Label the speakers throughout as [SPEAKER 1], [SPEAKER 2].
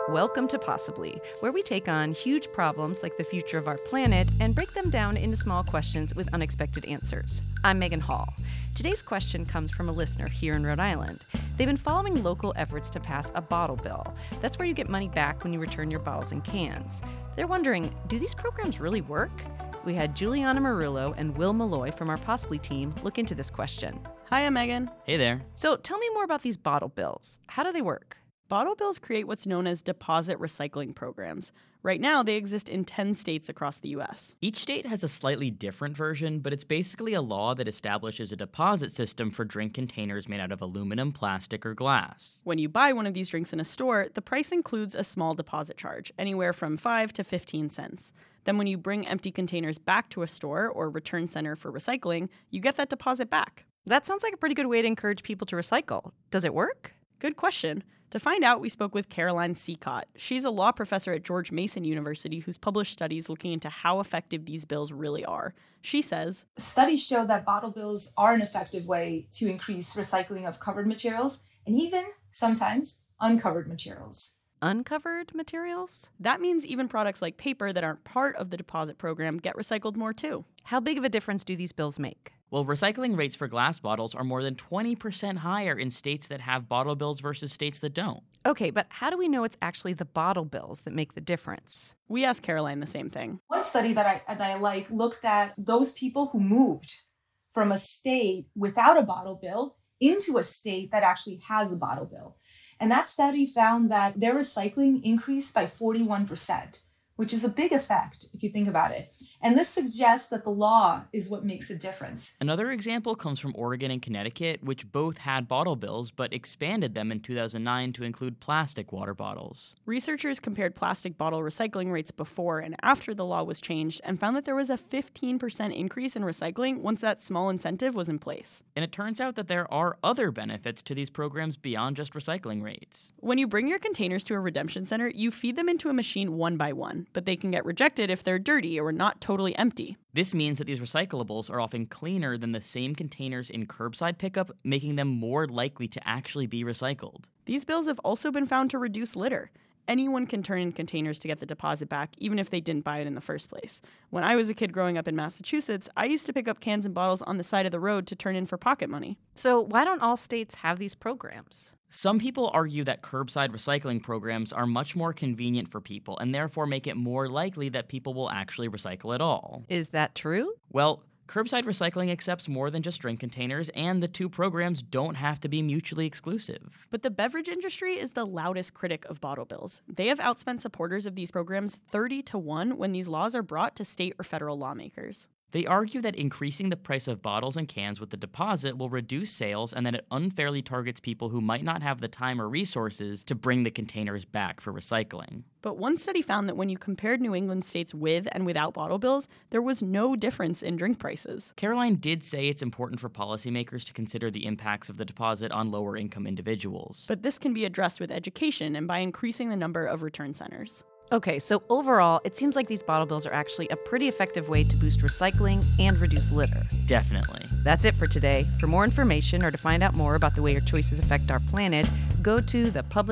[SPEAKER 1] Welcome to Possibly, where we take on huge problems like the future of our planet and break them down into small questions with unexpected answers. I'm Megan Hall. Today's question comes from a listener here in Rhode Island. They've been following local efforts to pass a bottle bill. That's where you get money back when you return your bottles and cans. They're wondering, do these programs really work? We had Juliana Marullo and Will Malloy from our Possibly team look into this question.
[SPEAKER 2] Hi, I'm Megan.
[SPEAKER 3] Hey there.
[SPEAKER 1] So tell me more about these bottle bills. How do they work?
[SPEAKER 2] Bottle bills create what's known as deposit recycling programs. Right now, they exist in 10 states across the U.S.
[SPEAKER 3] Each state has a slightly different version, but it's basically a law that establishes a deposit system for drink containers made out of aluminum, plastic, or glass.
[SPEAKER 2] When you buy one of these drinks in a store, the price includes a small deposit charge, anywhere from 5 to 15 cents. Then when you bring empty containers back to a store or return center for recycling, you get that deposit back.
[SPEAKER 1] That sounds like a pretty good way to encourage people to recycle. Does it work?
[SPEAKER 2] Good question. To find out, we spoke with Caroline Seacott. She's a law professor at George Mason University who's published studies looking into how effective these bills really are. She says,
[SPEAKER 4] studies show that bottle bills are an effective way to increase recycling of covered materials and even, sometimes, uncovered materials.
[SPEAKER 1] Uncovered materials?
[SPEAKER 2] That means even products like paper that aren't part of the deposit program get recycled more too.
[SPEAKER 1] How big of a difference do these bills make?
[SPEAKER 3] Well, recycling rates for glass bottles are more than 20% higher in states that have bottle bills versus states that don't.
[SPEAKER 1] Okay, but how do we know it's actually the bottle bills that make the difference?
[SPEAKER 2] We asked Caroline the same thing.
[SPEAKER 4] One study that I like looked at those people who moved from a state without a bottle bill into a state that actually has a bottle bill. And that study found that their recycling increased by 41%, which is a big effect if you think about it. And this suggests that the law is what makes a difference.
[SPEAKER 3] Another example comes from Oregon and Connecticut, which both had bottle bills, but expanded them in 2009 to include plastic water bottles.
[SPEAKER 2] Researchers compared plastic bottle recycling rates before and after the law was changed and found that there was a 15% increase in recycling once that small incentive was in place.
[SPEAKER 3] And it turns out that there are other benefits to these programs beyond just recycling rates.
[SPEAKER 2] When you bring your containers to a redemption center, you feed them into a machine one by one, but they can get rejected if they're dirty or not totally empty.
[SPEAKER 3] This means that these recyclables are often cleaner than the same containers in curbside pickup, making them more likely to actually be recycled.
[SPEAKER 2] These bills have also been found to reduce litter. Anyone can turn in containers to get the deposit back, even if they didn't buy it in the first place. When I was a kid growing up in Massachusetts, I used to pick up cans and bottles on the side of the road to turn in for pocket money.
[SPEAKER 1] So why don't all states have these programs?
[SPEAKER 3] Some people argue that curbside recycling programs are much more convenient for people and therefore make it more likely that people will actually recycle at all.
[SPEAKER 1] Is that true?
[SPEAKER 3] Well, curbside recycling accepts more than just drink containers, and the two programs don't have to be mutually exclusive.
[SPEAKER 2] But the beverage industry is the loudest critic of bottle bills. They have outspent supporters of these programs 30-1 when these laws are brought to state or federal lawmakers.
[SPEAKER 3] They argue that increasing the price of bottles and cans with the deposit will reduce sales and that it unfairly targets people who might not have the time or resources to bring the containers back for recycling.
[SPEAKER 2] But one study found that when you compared New England states with and without bottle bills, there was no difference in drink prices.
[SPEAKER 3] Caroline did say it's important for policymakers to consider the impacts of the deposit on lower-income individuals.
[SPEAKER 2] But this can be addressed with education and by increasing the number of return centers.
[SPEAKER 1] Okay, so overall, it seems like these bottle bills are actually a pretty effective way to boost recycling and reduce litter.
[SPEAKER 3] Definitely.
[SPEAKER 1] That's it for today. For more information or to find out more about the way your choices affect our planet, go to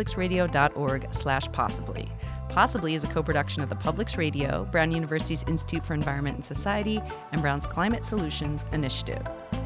[SPEAKER 1] thepublicsradio.org/possibly. Possibly is a co-production of the Publics Radio, Brown University's Institute for Environment and Society, and Brown's Climate Solutions Initiative.